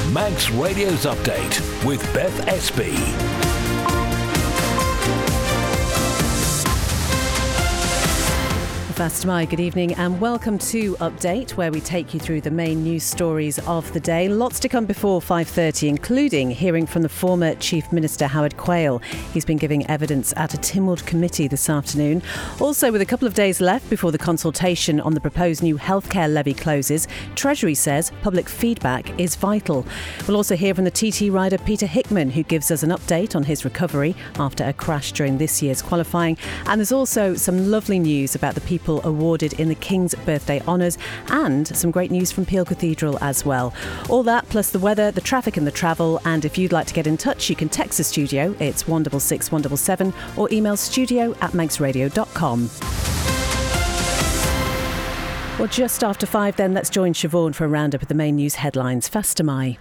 Manx Radio's Update with Beth Espy. Fastamai, good evening and welcome to Update, where we take you through the main news stories of the day. Lots to come before 5:30, including hearing from the former Chief Minister Howard Quayle. He's been giving evidence at a Tynwald committee this afternoon. Also, with a couple of days left before the consultation on the proposed new healthcare levy closes, Treasury says public feedback is vital. We'll also hear from the TT rider Peter Hickman, who gives us an update on his recovery after a crash during this year's qualifying. And there's also some lovely news about the people awarded in the King's Birthday Honours and some great news from Peel Cathedral as well. All that plus the weather, the traffic and the travel. And if you'd like to get in touch, you can text the studio. It's 166 177 or email studio@manxradio.com. Well, just after 5 then, let's join Siobhan for a roundup of the main news headlines. Fastamai.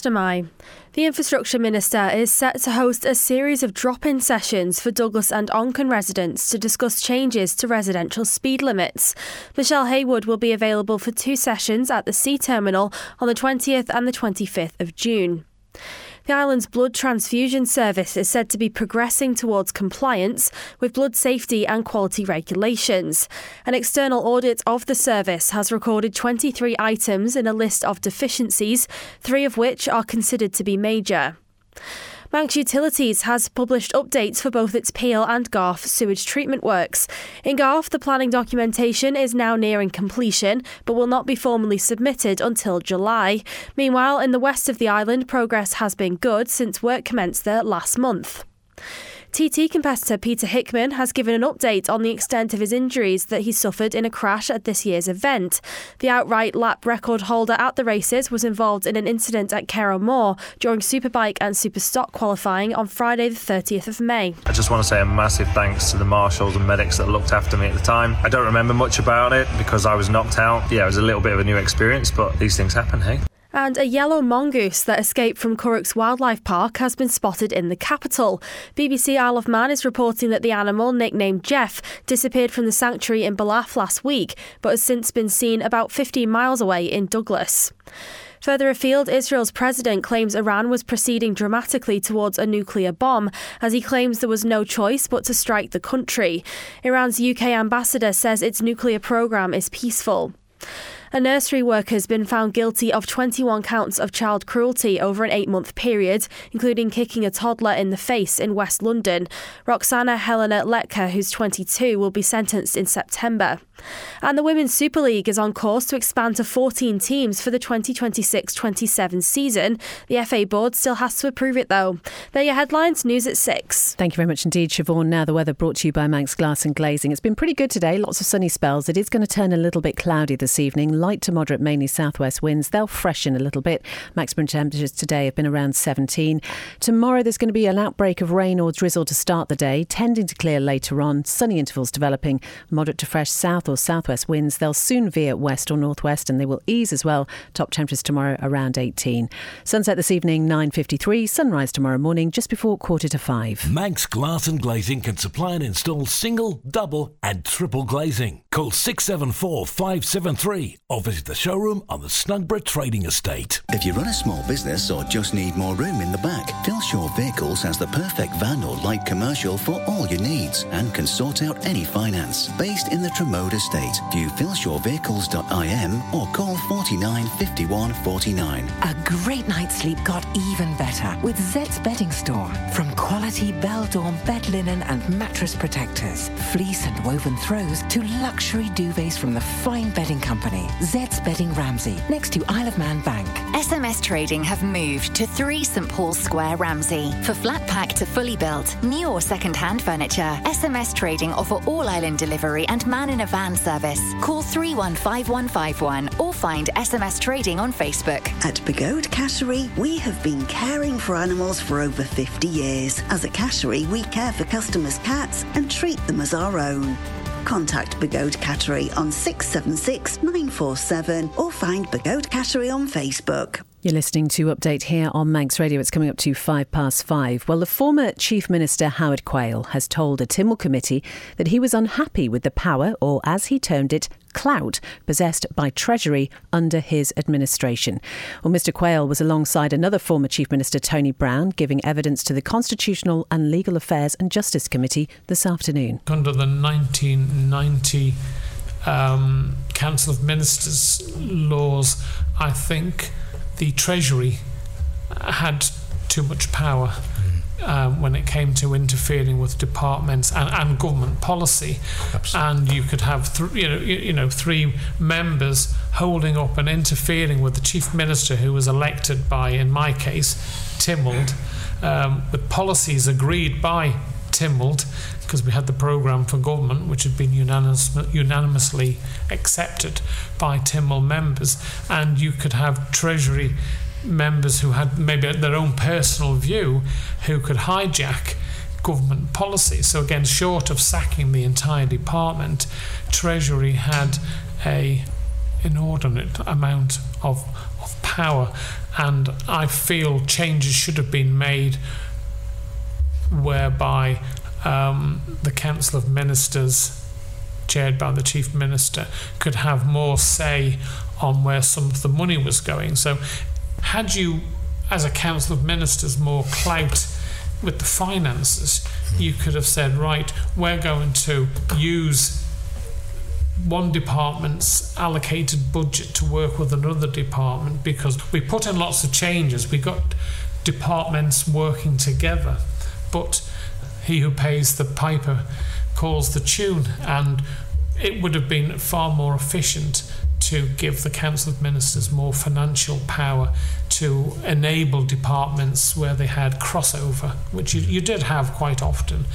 The Infrastructure Minister is set to host a series of drop-in sessions for Douglas and Onchan residents to discuss changes to residential speed limits. Michelle Haywood will be available for 2 sessions at the Sea Terminal on the 20th and the 25th of June. The island's blood transfusion service is said to be progressing towards compliance with blood safety and quality regulations. An external audit of the service has recorded 23 items in a list of deficiencies, 3 of which are considered to be major. Manx Utilities has published updates for both its Peel and Garth sewage treatment works. In Garth, the planning documentation is now nearing completion, but will not be formally submitted until July. Meanwhile, in the west of the island, progress has been good since work commenced there last month. TT competitor Peter Hickman has given an update on the extent of his injuries that he suffered in a crash at this year's event. The outright lap record holder at the races was involved in an incident at Carrow Moor during Superbike and Superstock qualifying on Friday the 30th of May. I just want to say a massive thanks to the marshals and medics that looked after me at the time. I don't remember much about it because I was knocked out. Yeah, it was a little bit of a new experience, but these things happen, hey? And a yellow mongoose that escaped from Currachs Wildlife Park has been spotted in the capital. BBC Isle of Man is reporting that the animal, nicknamed Jeff, disappeared from the sanctuary in Ballaugh last week, but has since been seen about 15 miles away in Douglas. Further afield, Israel's president claims Iran was proceeding dramatically towards a nuclear bomb, as he claims there was no choice but to strike the country. Iran's UK ambassador says its nuclear programme is peaceful. A nursery worker has been found guilty of 21 counts of child cruelty over an 8-month period, including kicking a toddler in the face in West London. Roxana Helena Letka, who's 22, will be sentenced in September. And the Women's Super League is on course to expand to 14 teams for the 2026-27 season. The FA board still has to approve it, though. They're your headlines. News at 6. Thank you very much indeed, Siobhan. Now the weather brought to you by Manx Glass and Glazing. It's been pretty good today. Lots of sunny spells. It is going to turn a little bit cloudy this evening. Light to moderate, mainly southwest winds. They'll freshen a little bit. Maximum temperatures today have been around 17. Tomorrow there's going to be an outbreak of rain or drizzle to start the day, tending to clear later on. Sunny intervals developing. Moderate to fresh south or southwest winds. They'll soon veer west or northwest and they will ease as well. Top temperatures tomorrow around 18. Sunset this evening 9:53. Sunrise tomorrow morning just before 4:45. Manx Glass and Glazing can supply and install single, double and triple glazing. Call 674 573 or visit the showroom on the Snugborough Trading Estate. If you run a small business or just need more room in the back, Philshaw Vehicles has the perfect van or light commercial for all your needs and can sort out any finance. Based in the Tremode Estate, view philshawvehicles.im or call 49 51 49. A great night's sleep got even better with Zed's Bedding Store. From quality Beldorm bed linen and mattress protectors, fleece and woven throws to luxury duvets from the fine bedding company Zed's Bedding Ramsey, next to Isle of Man Bank. SMS Trading have moved to 3 St Paul's Square, Ramsey. For flat pack to fully built, new or second-hand furniture, SMS Trading offer all-island delivery and man-in-a-van service. Call 315151 or find SMS Trading on Facebook. At Begode Cattery, we have been caring for animals for over 50 years. As a cattery, we care for customers' cats and treat them as our own. Contact Begode Cattery on 676 947 or find Begode Cattery on Facebook. You're listening to Update here on Manx Radio. It's coming up to 5:05. Well, the former Chief Minister Howard Quayle has told a Tynwald committee that he was unhappy with the power, or as he termed it, clout possessed by Treasury under his administration. Well, Mr Quayle was alongside another former Chief Minister, Tony Brown, giving evidence to the Constitutional and Legal Affairs and Justice Committee this afternoon. Under the 1990 Council of Ministers laws, I think the Treasury had too much power when it came to interfering with departments and government policy. Absolutely. And you could have three members holding up and interfering with the Chief Minister, who was elected by, in my case, Tynwald, with policies agreed by Tynwald, because we had the programme for government which had been unanimously accepted by Tynwald members, and you could have Treasury members who had maybe their own personal view who could hijack government policy. So again, short of sacking the entire department, Treasury had a inordinate amount of power, and I feel changes should have been made whereby the Council of Ministers, chaired by the Chief Minister, could have more say on where some of the money was going. So had you, as a Council of Ministers, more clout with the finances, you could have said, right, we're going to use one department's allocated budget to work with another department, because we put in lots of changes. We got departments working together, but he who pays the piper calls the tune, and it would have been far more efficient to give the Council of Ministers more financial power to enable departments where they had crossover, which you did have quite often,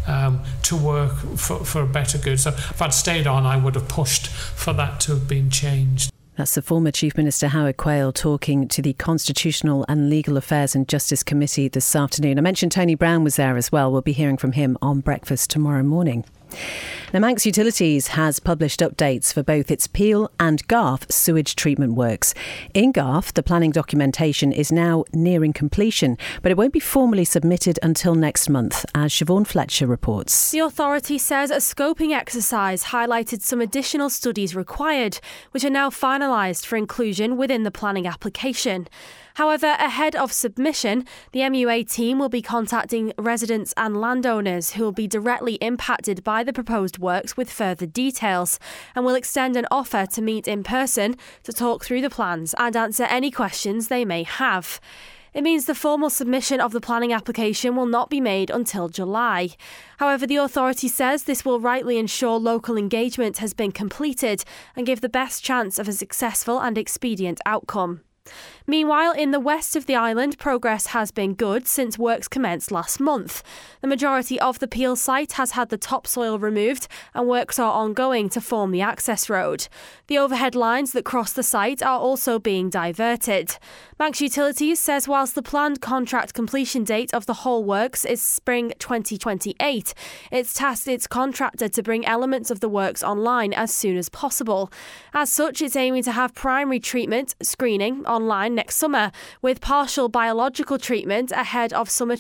to work for a better good. So if I'd stayed on, I would have pushed for that to have been changed. That's the former Chief Minister Howard Quayle talking to the Constitutional and Legal Affairs and Justice Committee this afternoon. I mentioned Tony Brown was there as well. We'll be hearing from him on Breakfast tomorrow morning. Now, Manx Utilities has published updates for both its Peel and Garth sewage treatment works. In Garth, the planning documentation is now nearing completion, but it won't be formally submitted until next month, as Siobhan Fletcher reports. The authority says a scoping exercise highlighted some additional studies required, which are now finalised for inclusion within the planning application. However, ahead of submission, the MUA team will be contacting residents and landowners who will be directly impacted by the proposed works with further details, and will extend an offer to meet in person to talk through the plans and answer any questions they may have. It means the formal submission of the planning application will not be made until July. However, the authority says this will rightly ensure local engagement has been completed and give the best chance of a successful and expedient outcome. Meanwhile, in the west of the island, progress has been good since works commenced last month. The majority of the Peel site has had the topsoil removed, and works are ongoing to form the access road. The overhead lines that cross the site are also being diverted. Manx Utilities says whilst the planned contract completion date of the whole works is spring 2028, it's tasked its contractor to bring elements of the works online as soon as possible. As such, it's aiming to have primary treatment, screening, online next summer, with partial biological treatment ahead of summer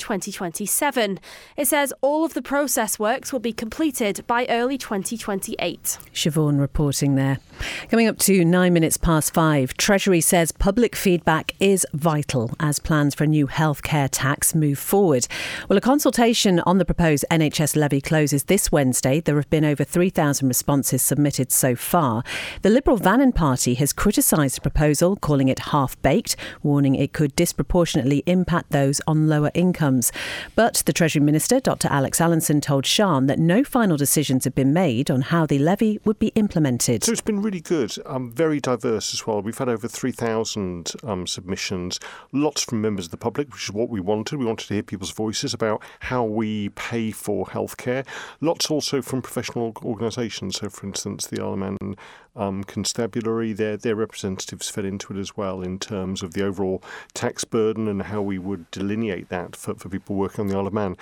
2027. It says all of the process works will be completed by early 2028. Siobhan reporting there. Coming up to 5:09. Treasury says public feedback is vital as plans for a new healthcare tax move forward. Well, a consultation on the proposed NHS levy closes this Wednesday. There have been over 3,000 responses submitted so far. The Liberal Vannin Party has criticised the proposal, calling it half-baked, warning it could disproportionately impact those on lower incomes. But the Treasury Minister, Dr Alex Allinson, told Sharm that no final decisions have been made on how the levy would be implemented. So it's been really good, very diverse as well. We've had over 3,000 submissions, lots from members of the public, which is what we wanted. We wanted to hear people's voices about how we pay for healthcare. Lots also from professional organisations. So, for instance, the Isle of Man Constabulary, their representatives fed into it as well in terms of the overall tax burden and how we would delineate that for people working on the Isle of Man.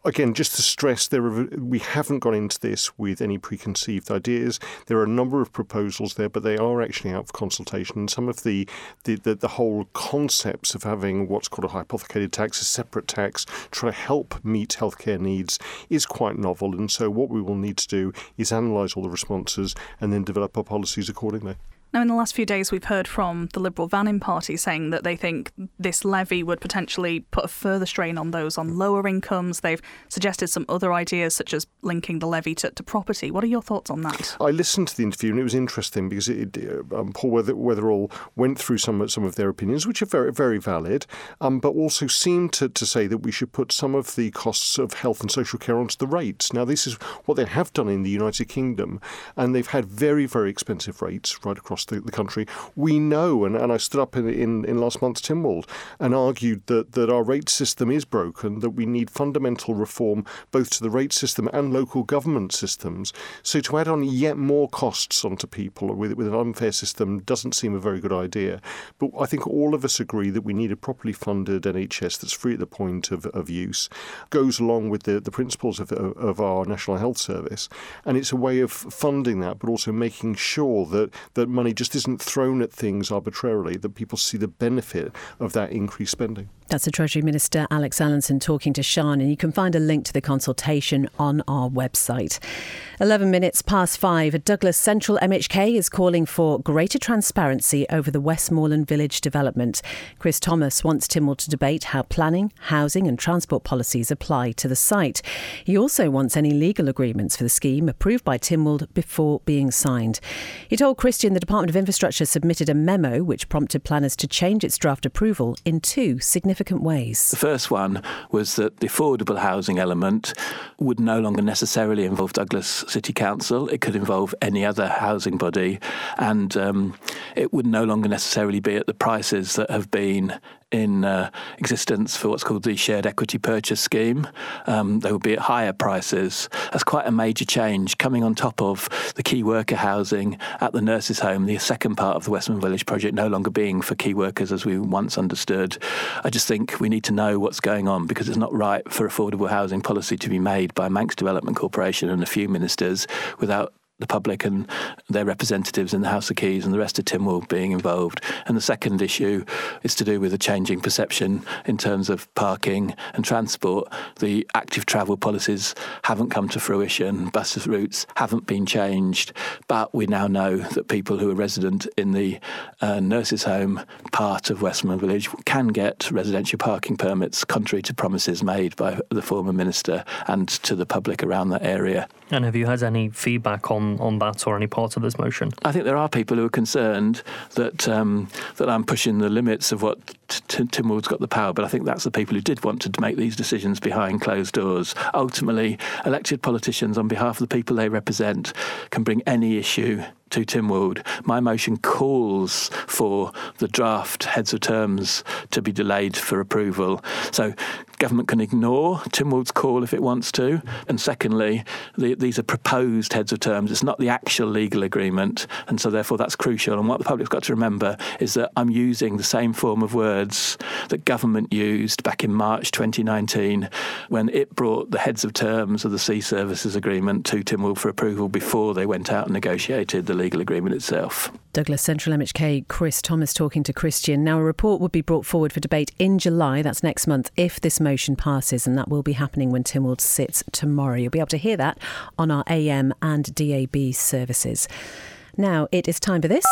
Again, just to stress, we haven't gone into this with any preconceived ideas. There are a number of proposals there, but they are actually out for consultation. And some of the whole concepts of having what's called a hypothecated tax, a separate tax, try to help meet healthcare needs is quite novel. And so what we will need to do is analyse all the responses and then develop our policies accordingly. Now, in the last few days, we've heard from the Liberal Vannin Party saying that they think this levy would potentially put a further strain on those on lower incomes. They've suggested some other ideas, such as linking the levy to property. What are your thoughts on that? I listened to the interview, and it was interesting because Paul Weatherall went through some of their opinions, which are very, very valid, but also seemed to say that we should put some of the costs of health and social care onto the rates. Now, this is what they have done in the United Kingdom, and they've had very, very expensive rates right across the country. We know, and I stood up in last month's Tynwald and argued that our rate system is broken, that we need fundamental reform both to the rate system and local government systems. So to add on yet more costs onto people with an unfair system doesn't seem a very good idea. But I think all of us agree that we need a properly funded NHS that's free at the point of use, goes along with the principles of our National Health Service, and it's a way of funding that, but also making sure that money just isn't thrown at things arbitrarily, that people see the benefit of that increased spending. That's the Treasury Minister Alex Allinson talking to Sian, and you can find a link to the consultation on our website. 11 minutes past 5, Douglas Central MHK is calling for greater transparency over the Westmoreland Village development. Chris Thomas wants Tynwald to debate how planning, housing and transport policies apply to the site. He also wants any legal agreements for the scheme approved by Tynwald before being signed. He told Christian the Department of Infrastructure submitted a memo which prompted planners to change its draft approval in two significant ways. The first one was that the affordable housing element would no longer necessarily involve Douglas City Council. It could involve any other housing body, and it would no longer necessarily be at the prices that have been in existence for what's called the shared equity purchase scheme. They would be at higher prices. That's quite a major change, coming on top of the key worker housing at the nurses' home, the second part of the Westmoreland Village project no longer being for key workers as we once understood. I just think we need to know what's going on, because it's not right for affordable housing policy to be made by Manx Development Corporation and a few ministers without the public and their representatives in the House of Keys and the rest of Tynwald being involved. And the second issue is to do with a changing perception in terms of parking and transport. The active travel policies haven't come to fruition. Bus routes haven't been changed. But we now know that people who are resident in the nurses' home part of Westmoreland Village can get residential parking permits, contrary to promises made by the former minister and to the public around that area. And have you had any feedback on that or any part of this motion? I think there are people who are concerned that I'm pushing the limits of what Tynwald's got the power, but I think that's the people who did want to make these decisions behind closed doors. Ultimately, elected politicians on behalf of the people they represent can bring any issue to Tynwald. My motion calls for the draft heads of terms to be delayed for approval. So government can ignore Tynwald's call if it wants to. And secondly, these are proposed heads of terms. It's not the actual legal agreement. And so therefore that's crucial. And what the public's got to remember is that I'm using the same form of words that government used back in March 2019 when it brought the heads of terms of the Sea Services Agreement to Tynwald for approval before they went out and negotiated the legal agreement itself. Douglas Central MHK Chris Thomas talking to Christian. Now, a report would be brought forward for debate in July, that's next month, if this motion passes, and that will be happening when Tynwald sits tomorrow. You'll be able to hear that on our AM and DAB services. Now, it is time for this.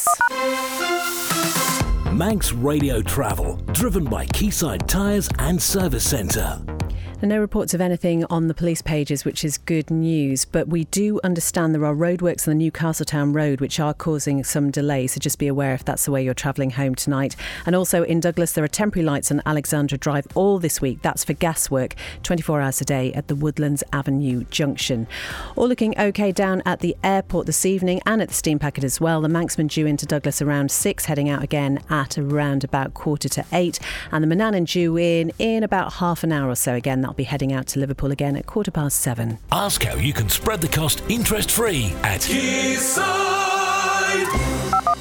Manx Radio Travel, driven by Quayside Tyres and Service Centre. And no reports of anything on the police pages, which is good news. But we do understand there are roadworks on the Newcastletown Road which are causing some delays. So just be aware if that's the way you're travelling home tonight. And also in Douglas, there are temporary lights on Alexandra Drive all this week. That's for gas work, 24 hours a day at the Woodlands Avenue Junction. All looking OK down at the airport this evening and at the steam packet as well. The Manxman due into Douglas around 6, heading out again at around about 7:45. And the Manannan due in about half an hour or so. Again, that'll be heading out to Liverpool again at 7:15. Ask how you can spread the cost interest-free at Quayside.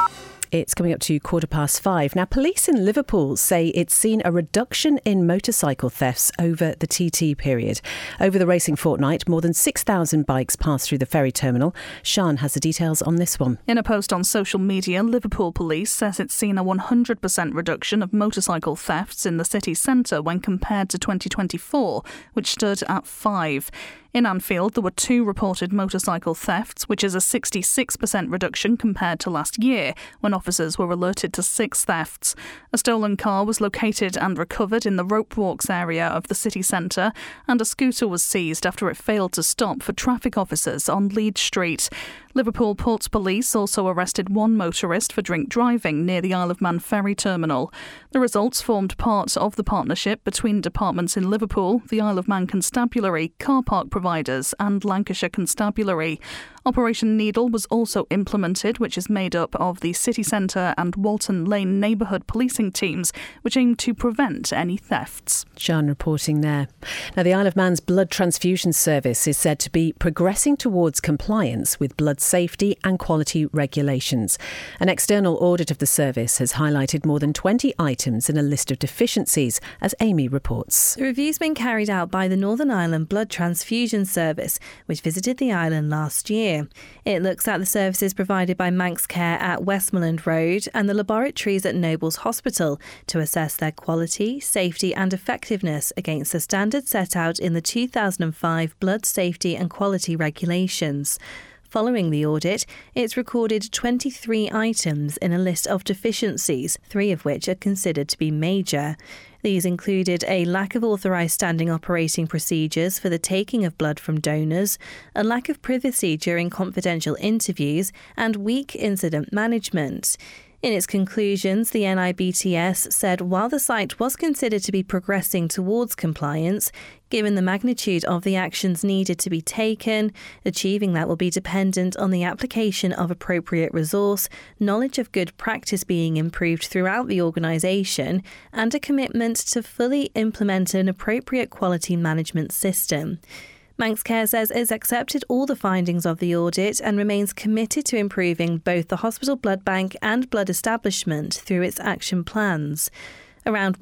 It's coming up to 5:15. Now, police in Liverpool say it's seen a reduction in motorcycle thefts over the TT period. Over the racing fortnight, more than 6,000 bikes passed through the ferry terminal. Sian has the details on this one. In a post on social media, Liverpool Police says it's seen a 100% reduction of motorcycle thefts in the city centre when compared to 2024, which stood at 5. In Anfield, there were 2 reported motorcycle thefts, which is a 66% reduction compared to last year, when officers were alerted to 6 thefts. A stolen car was located and recovered in the Rope Walks area of the city centre, and a scooter was seized after it failed to stop for traffic officers on Leeds Street. Liverpool Ports Police also arrested 1 motorist for drink driving near the Isle of Man ferry terminal. The results formed part of the partnership between departments in Liverpool, the Isle of Man Constabulary, car park providers and Lancashire Constabulary. Operation Needle was also implemented, which is made up of the City Centre and Walton Lane neighbourhood policing teams, which aim to prevent any thefts. Sian reporting there. Now, the Isle of Man's blood transfusion service is said to be progressing towards compliance with blood safety and quality regulations. An external audit of the service has highlighted more than 20 items in a list of deficiencies, as Amy reports. The review's been carried out by the Northern Ireland Blood Transfusion Service, which visited the island last year. It looks at the services provided by Manx Care at Westmoreland Road and the laboratories at Nobles Hospital to assess their quality, safety and effectiveness against the standards set out in the 2005 Blood Safety and Quality Regulations. Following the audit, it's recorded 23 items in a list of deficiencies, 3 of which are considered to be major. These included a lack of authorised standing operating procedures for the taking of blood from donors, a lack of privacy during confidential interviews, and weak incident management. In its conclusions, the NIBTS said while the site was considered to be progressing towards compliance, given the magnitude of the actions needed to be taken, achieving that will be dependent on the application of appropriate resource, knowledge of good practice being improved throughout the organisation, and a commitment to fully implement an appropriate quality management system. Manx Care says it's accepted all the findings of the audit and remains committed to improving both the hospital blood bank and blood establishment through its action plans. Around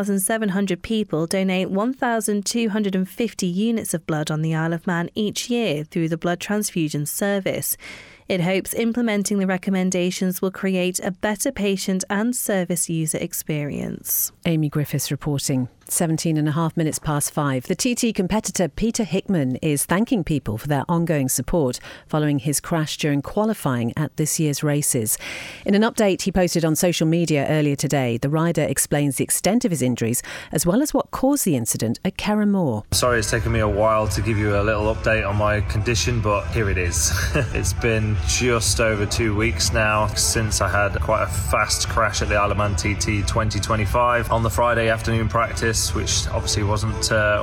1,700 people donate 1,250 units of blood on the Isle of Man each year through the blood transfusion service. It hopes implementing the recommendations will create a better patient and service user experience. Amy Griffiths reporting. 5:17. The TT competitor Peter Hickman is thanking people for their ongoing support following his crash during qualifying at this year's races. In an update he posted on social media earlier today, the rider explains the extent of his injuries as well as what caused the incident at Carramore. Sorry it's taken me a while to give you a little update on my condition, but here it is. It's been just over 2 weeks now since I had quite a fast crash at the Isle of Man TT 2025 on the Friday afternoon practice, which obviously wasn't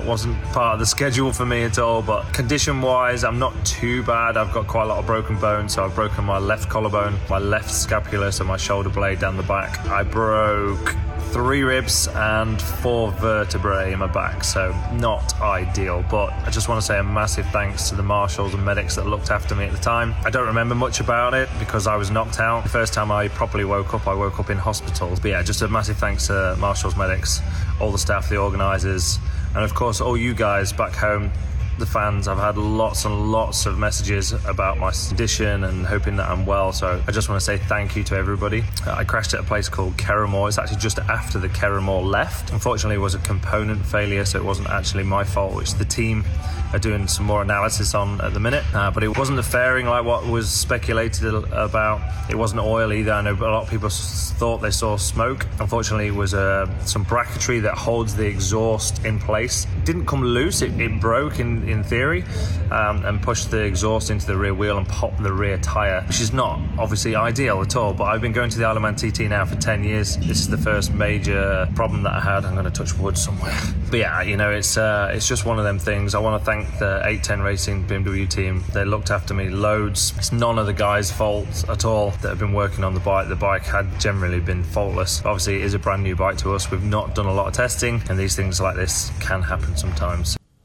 part of the schedule for me at all. But condition wise, I'm not too bad. I've got quite a lot of broken bones. So I've broken my left collarbone, my left scapula, so my shoulder blade down the back. I broke 3 ribs and 4 vertebrae in my back, so not ideal. But I just want to say a massive thanks to the marshals and medics that looked after me at the time. I don't remember much about it because I was knocked out. The first time I properly woke up in hospital. But yeah, just a massive thanks to marshals, medics, all the staff, the organisers, and of course all you guys back home, the fans. I've had lots and lots of messages about my condition and hoping that I'm well, so I just want to say thank you to everybody. I crashed at a place called Carramore. It's actually just after the Carramore left. Unfortunately it was a component failure, so it wasn't actually my fault, which the team are doing some more analysis on at the minute, but it wasn't the fairing like what was speculated about. It wasn't oil either. I know a lot of people thought they saw smoke. Unfortunately it was some bracketry that holds the exhaust in place. It didn't come loose, it broke in theory, and pushed the exhaust into the rear wheel and popped the rear tyre, which is not obviously ideal at all. But I've been going to the Isle of Man TT now for 10 years. This is the first major problem that I had. I'm going to touch wood somewhere. But yeah, you know, it's just one of them things. I want to thank the 810 Racing BMW team. They looked after me loads. It's none of the guys' fault at all that have been working on the bike. The bike had generally been faultless. Obviously it is a brand new bike to us. We've not done a lot of testing, and these things like this can happen sometimes.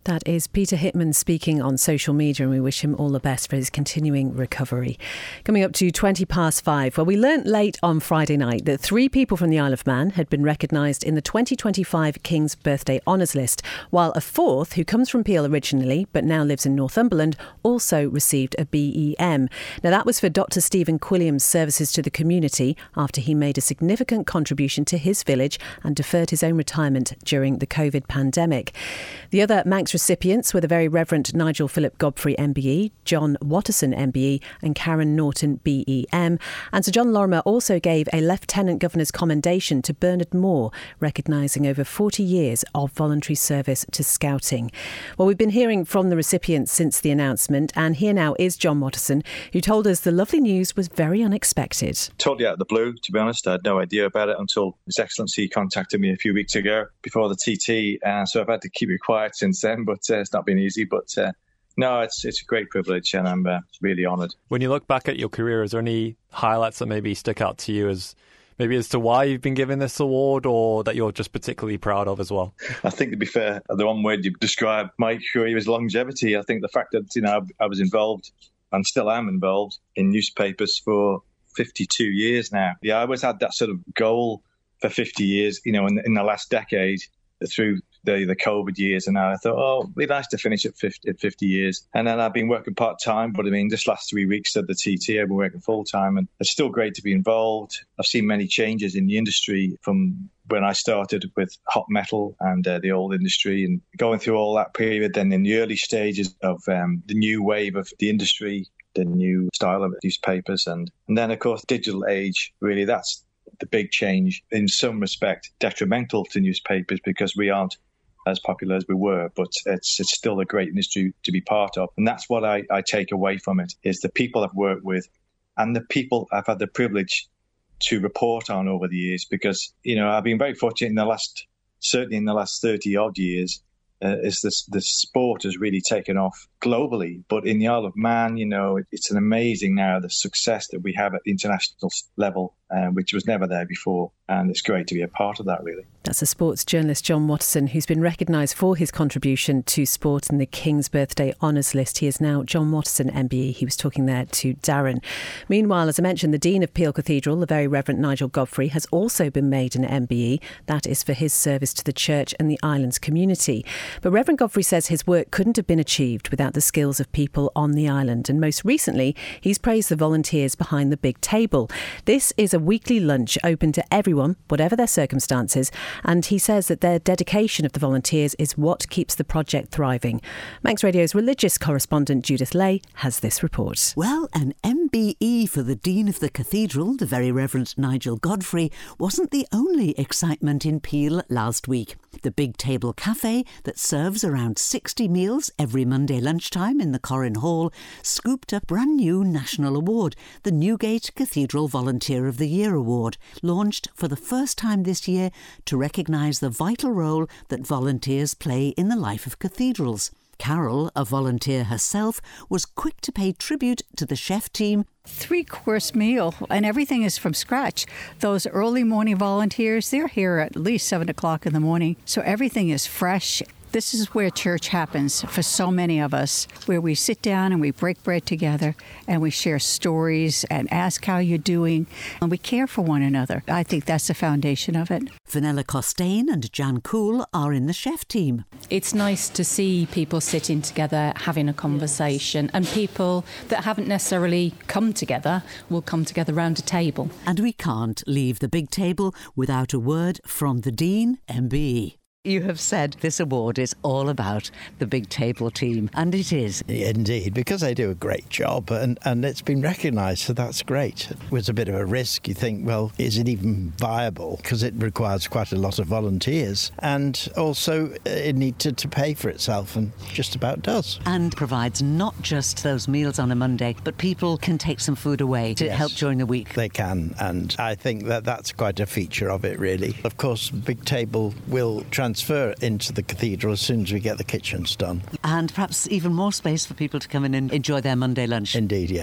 That is Peter Hittman speaking on social media, and we wish him all the best for his continuing recovery. Coming up to 5:20. Well, we learnt late on Friday night that 3 people from the Isle of Man had been recognised in the 2025 King's Birthday Honours List, while a 4th, who comes from Peel originally but now lives in Northumberland, also received a BEM. Now, that was for Dr Stephen Quilliam's services to the community after he made a significant contribution to his village and deferred his own retirement during the COVID pandemic. The other Manx recipients were the Very Reverend Nigel Philip Godfrey MBE, John Watterson MBE and Karen Norton BEM. And Sir John Lorimer also gave a Lieutenant Governor's commendation to Bernard Moore, recognising over 40 years of voluntary service to Scouting. Well, we've been hearing from the recipients since the announcement, and here now is John Watterson, who told us the lovely news was very unexpected. Totally out of the blue, to be honest. I had no idea about it until His Excellency contacted me a few weeks ago before the TT, so I've had to keep it quiet since then, but it's not been easy. But no, it's a great privilege, and I'm really honoured. When you look back at your career, is there any highlights that maybe stick out to you as to why you've been given this award, or that you're just particularly proud of as well? I think, to be fair, the one word you described my career is longevity. I think the fact that I was involved and still am involved in newspapers for 52 years now. Yeah, I always had that sort of goal for 50 years, in the last decade through the COVID years, and I thought, it'd be nice to finish at 50 years. And then I've been working part-time, but just last 3 weeks of the TT, I've been working full-time, and it's still great to be involved. I've seen many changes in the industry from when I started with hot metal and the old industry, and going through all that period, then in the early stages of the new wave of the industry, the new style of newspapers, and then, of course, digital age, really, that's the big change, in some respect detrimental to newspapers because we aren't as popular as we were, but it's still a great industry to be part of. And that's what I take away from it, is the people I've worked with and the people I've had the privilege to report on over the years, because, I've been very fortunate certainly in the last 30 odd years, is the sport has really taken off globally. But in the Isle of Man, it's an amazing now, the success that we have at the international level, which was never there before. And it's great to be a part of that, really. That's a sports journalist, John Watterson, who's been recognised for his contribution to sport in the King's Birthday Honours List. He is now John Watterson MBE. He was talking there to Darren. Meanwhile, as I mentioned, the Dean of Peel Cathedral, the Very Reverend Nigel Godfrey, has also been made an MBE. That is for his service to the church and the island's community. But Reverend Godfrey says his work couldn't have been achieved without the skills of people on the island. And most recently, he's praised the volunteers behind the Big Table. This is a weekly lunch open to everyone, whatever their circumstances. And he says that their dedication of the volunteers is what keeps the project thriving. Manx Radio's religious correspondent Judith Lay has this report. Well, an MBE for the Dean of the Cathedral, the Very Reverend Nigel Godfrey, wasn't the only excitement in Peel last week. The Big Table Cafe, that serves around 60 meals every Monday lunchtime in the Corrin Hall, scooped a brand new national award, the Newgate Cathedral Volunteer of the Year Award, launched for the first time this year to recognise the vital role that volunteers play in the life of cathedrals. Carol, a volunteer herself, was quick to pay tribute to the chef team. 3-course meal, and everything is from scratch. Those early morning volunteers, they're here at least 7 o'clock in the morning, so everything is fresh. This is where church happens for so many of us, where we sit down and we break bread together and we share stories and ask how you're doing, and we care for one another. I think that's the foundation of it. Fenella Costain and Jan Cool are in the chef team. It's nice to see people sitting together having a conversation, and people that haven't necessarily come together will come together round a table. And we can't leave the Big Table without a word from the Dean MBE. You have said this award is all about the Big Table team, and it is. Indeed, because they do a great job, and it's been recognised, so that's great. It was a bit of a risk. You think, well, is it even viable? Because it requires quite a lot of volunteers, and also it needed to pay for itself, and just about does. And provides not just those meals on a Monday, but people can take some food away to help during the week. They can, and I think that's quite a feature of it, really. Of course, Big Table will transfer into the cathedral as soon as we get the kitchens done. And perhaps even more space for people to come in and enjoy their Monday lunch. Indeed, yes.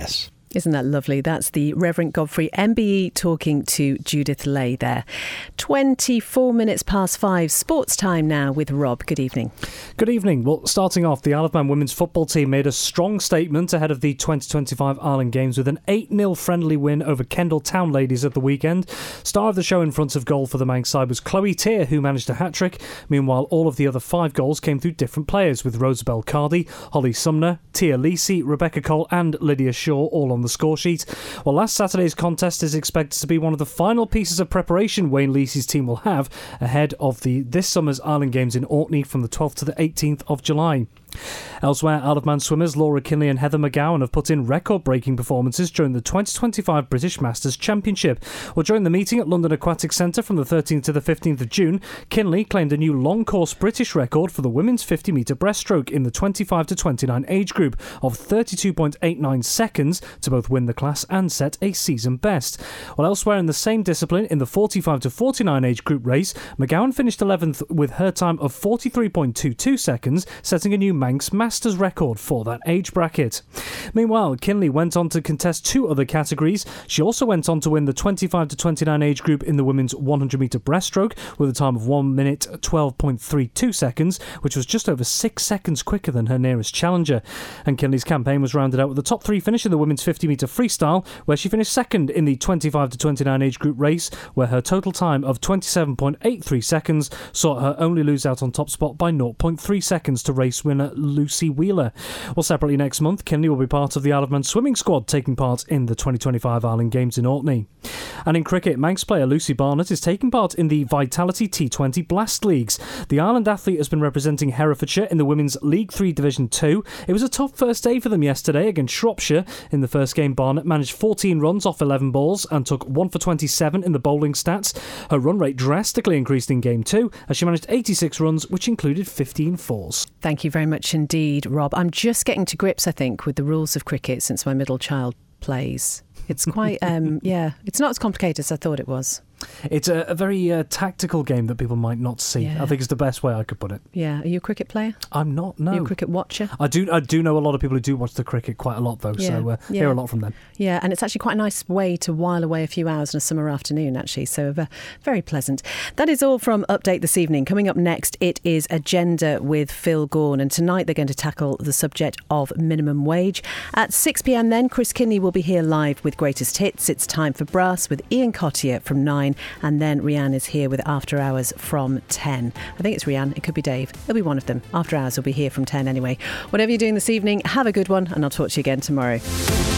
Isn't that lovely? That's the Reverend Godfrey MBE talking to Judith Lay there. 24 minutes past 5. Sports time now with Rob. Good evening. Good evening. Well, starting off, the Isle of Man women's football team made a strong statement ahead of the 2025 Ireland Games with an 8-0 friendly win over Kendal Town ladies at the weekend. Star of the show in front of goal for the Manx side was Chloe Tier, who managed a hat-trick. Meanwhile, all of the other 5 goals came through different players, with Rosabelle Cardy, Holly Sumner, Tia Lisi, Rebecca Cole and Lydia Shaw all on the score sheet. Well, last Saturday's contest is expected to be one of the final pieces of preparation Wayne Lisi's team will have ahead of this summer's Ireland Games in Orkney from the 12th to the 18th of July. Elsewhere, Isle of Man swimmers Laura Kinley and Heather McGowan have put in record-breaking performances during the 2025 British Masters Championship. Well, during the meeting at London Aquatic Centre from the 13th to the 15th of June, Kinley claimed a new long-course British record for the women's 50-metre breaststroke in the 25 to 29 age group of 32.89 seconds to both win the class and set a season best. Well, elsewhere in the same discipline, in the 45 to 49 age group race, McGowan finished 11th with her time of 43.22 seconds, setting a new Manx Masters record for that age bracket. Meanwhile, Kinley went on to contest 2 other categories. She also went on to win the 25 to 29 age group in the women's 100-metre breaststroke with a time of 1 minute 12.32 seconds, which was just over 6 seconds quicker than her nearest challenger. And Kinley's campaign was rounded out with the top 3 finish in the women's 50-metre freestyle, where she finished second in the 25 to 29 age group race, where her total time of 27.83 seconds saw her only lose out on top spot by 0.3 seconds to race winner Lucy Wheeler. Well, separately next month, Kinley will be part of the Isle of Man swimming squad taking part in the 2025 Ireland Games in Orkney. And in cricket, Manx player Lucy Barnett is taking part in the Vitality T20 Blast Leagues. The Ireland athlete has been representing Herefordshire in the Women's League 3 Division 2. It was a tough first day for them yesterday against Shropshire. In the first game, Barnett managed 14 runs off 11 balls and took 1 for 27 in the bowling stats. Her run rate drastically increased in game 2 as she managed 86 runs, which included 15 fours. Thank you very much indeed, Rob. I'm just getting to grips, I think, with the rules of cricket since my middle child plays. It's quite, it's not as complicated as I thought it was. It's a very tactical game that people might not see. Yeah. I think it's the best way I could put it. Yeah. Are you a cricket player? I'm not, no. Are you a cricket watcher? I do know a lot of people who do watch the cricket quite a lot, though, so hear a lot from them. Yeah, and it's actually quite a nice way to while away a few hours on a summer afternoon, actually, so very pleasant. That is all from Update this evening. Coming up next, it is Agenda with Phil Gaughan, and tonight they're going to tackle the subject of minimum wage. At 6pm then, Chris Kinney will be here live with Greatest Hits. It's time for Brass with Ian Cottier from 9, and then Rianne is here with After Hours from 10. I think it's Rianne, it could be Dave, it'll be one of them. After Hours will be here from 10 anyway. Whatever you're doing this evening, have a good one, and I'll talk to you again tomorrow.